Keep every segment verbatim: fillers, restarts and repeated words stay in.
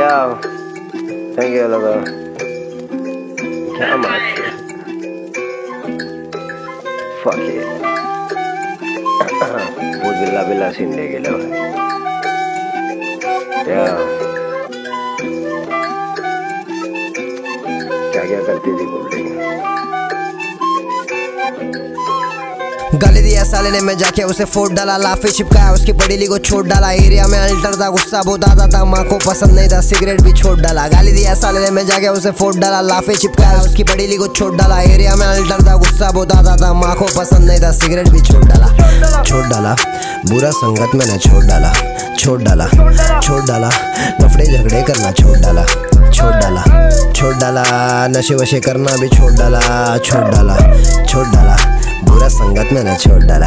Yeah, thank you लगा क्या मार fuck it वो बिल्ला बिल्ला सीन ले गेला yeah क्या क्या करती थी बोल गाली दिया साले ने मैं जाके उसे फोड़ डाला, लाफे चिपकाया उसकी पड़ीली को छोड़ डाला। एरिया में अल्टर था, गुस्सा बहुत आता था, माँ को पसंद नहीं था, सिगरेट भी छोड़ डाला। गाली दिया साले ने मैं जाके उसे फोड़ डाला, लाफे चिपकाया उसकी पड़ीली को छोड़ डाला। एरिया में अल्टर था, गुस्सा बहुत आता था, माँ को पसंद नहीं था, सिगरेट भी छोड़ डाला। छोड़ डाला बुरा संगत मैंने छोड़ डाला, छोड़ डाला छोड़ डाला लफड़े झगड़े करना छोड़ डाला, छोड़ डाला छोड़ डाला नशे वशे करना भी छोड़ डाला, छोड़ डाला छोड़ डाला बुरा संगत मैंने छोड़ डाला।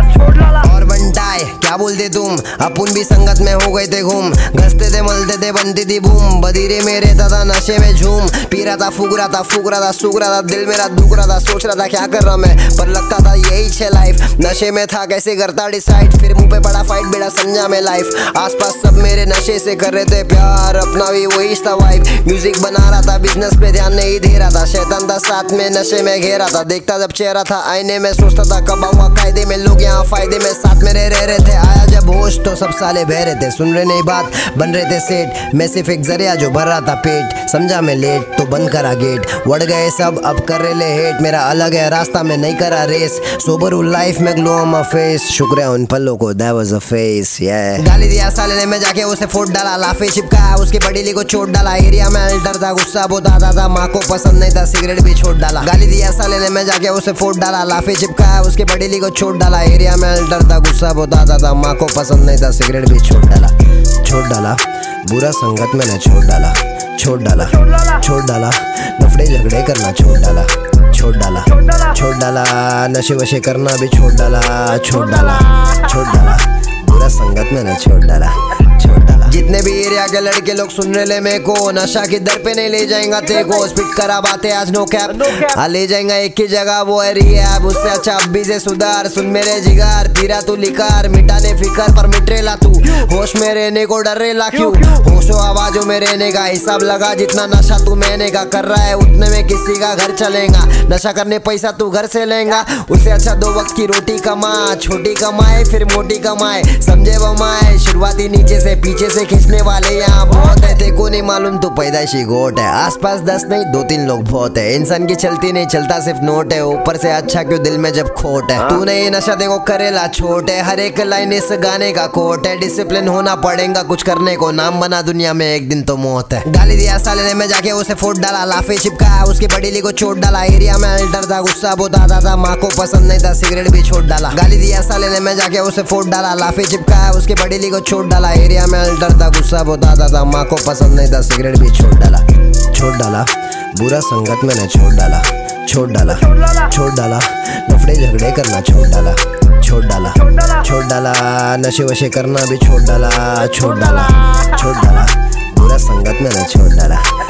और बनटाए क्या बोलते तुम, अपन भी संगत में हो गए थे घूम, घसते थे मलते थे बनती थी बूम, बधीरे में रहता था नशे में झूम, पी रहा था फूक रहा था फूक रहा था सूख रहा था, दिल मेरा दुख रहा था, सोच रहा था क्या कर रहा मैं, पर लगता था यही छे लाइफ, नशे में था कैसे करता डिसाइड, फिर मुंह पे पड़ा फाइट बेड़ा समझा मैं लाइफ, आसपास सब मेरे नशे से कर रहे थे प्यार, अपना भी वही था वाइब, म्यूजिक बना रहा था बिजनेस पे ध्यान नहीं दे रहा था, शैतान था साथ में नशे में घेरा था, देखता जब चेहरा था आईने में सोचता था कब आऊंगा कायदे में, लोग यहाँ फायदे में साथ में रह रहे थे, आया जब होश तो सब साले बह रहे थे, सुन रहे नहीं बात बन रहे थे सेठ, मैं सिर्फ एक जरिया जो भर रहा था पेट, समझा मैं लेट तो बंद करा गेट, बढ़ गए सब अब कर रहे ले हेट, मेरा अलग है रास्ता में नहीं करा रेस, सोबर हूँ लाइफ में ग्लो ऑन माय फेस, शुक्र है उन पलों को that was a face yeah। गाली दिया साले ने मैं जाके उसे फोड़ डाला, लाफे चिपकाया उसकी पड़ीली को छोड़ डाला। एरिया में अल्टर था, गुस्सा बहुत आता था, माँ को पसंद नहीं था, सिगरेट भी छोड़ डाला। गाली दिया साले ने मैं जाके उसे फोड़ डाला, लाफे चिपकाया उसकी पड़ीली को छोड़ डाला। एरिया में अल्टर था, गुस्सा बहुत आता था, माँ को पसंद नहीं था, सिगरेट भी छोड़ डाला। छोड़ डाला बुरा संगत मैंने छोड़ डाला, छोड़ डाला छोड़ डाला लफड़े झगड़े करना छोड़ डाला, छोड़ डाला छोड़ डाला नशे वशे करना भी छोड़ डाला, छोड़ डाला छोड़ डाला बुरा संगत मैंने छोड़ डाला, छोड़ डाला। जितने भी एरिया के लड़के लोग सुन रहे ले मेरे को, नशा की दर पे नहीं ले जाएगा तेरे को, स्पिट करा बातें आज नो कैप, हाँ ले जाएगा एक ही जगह वो है रिहैब, उससे अच्छा अभी से सुधार, सुन मेरे जिगार पीरा तू लिकार, मिटाने फिकर पर मिटरेला तू, होश में रहने को डरेला क्यों, होशो आवाजों में रहने का हिसाब लगा, जितना नशा तू मैंने का कर रहा है उतने में किसी का घर चलेगा, नशा करने पैसा तू घर से लेगा, उससे अच्छा दो वक्त की रोटी कमा, छोटी कमाए फिर मोटी कमाए, समझे बमाए, शुरुआती नीचे से पीछे से खींचने वाले यहाँ बहुत है, देखो नहीं मालूम तू पैदाइशी गोट है, आसपास दस नहीं दो तीन लोग बहुत है, इंसान की चलती नहीं चलता सिर्फ नोट है, ऊपर से अच्छा क्यों दिल में जब खोट है, तूने ये नशा देखो करेला छोट है, हर एक लाइन इस गाने का कोट है, डिसिप्लिन होना पड़ेगा कुछ करने को, नाम बना दुनिया में एक दिन तो मौत है। गाली दिया साले ने मैं जाके उसे फोड़ डाला, लाफे चिपकाया उसकी पड़ीली को छोड़ डाला। एरिया में अल्टर था, गुस्सा बहुत आता था, माँ को पसंद नहीं था, सिगरेट भी छोड़ डाला। गाली दिया साले ने मैं जाके उसे फोड़ डाला, लाफे चिपकाया उसकी पड़ीली को छोड़ डाला। एरिया में अल्टर था, गुस्सा बहुत आता था, माँ को पसंद नहीं था, सिगरेट भी छोड़ डाला। छोड़ डाला बुरा संगत मैंने छोड़ डाला, छोड़ डाला छोड़ डाला लफड़े झगड़े करना छोड़ डाला, छोड़ डाला छोड़ डाला नशे वशे करना भी छोड़ डाला, छोड़ डाला छोड़ डाला बुरा संगत मैंने छोड़ डाला।